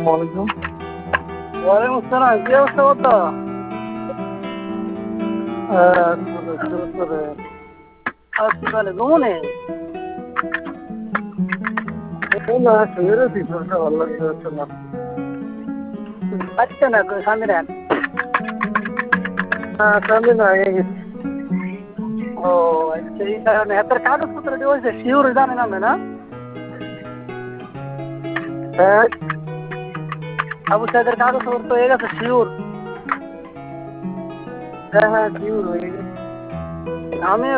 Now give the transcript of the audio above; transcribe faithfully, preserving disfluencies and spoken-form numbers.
ওয়ালাইকুম ওয়ালাইকুম আসসালাম, কি অবস্থা বলতো? হসপিটালে ঘুমনে না শুয়ে রয়েছি, শরীরটা ভালো লাগছে না। পাচ্ছে না স্বামী দেন? হ্যাঁ স্বামী না আগে গেছি। ও আচ্ছা, এই কারণে হাতের কাগজপত্র দিয়ে হয়েছে শিওর জানে না না? হ্যাঁ আবু সাইদের কাগজপত্র হয়ে গেছে শিওর? হ্যাঁ হ্যাঁ শিওর হয়ে গেছে। আমি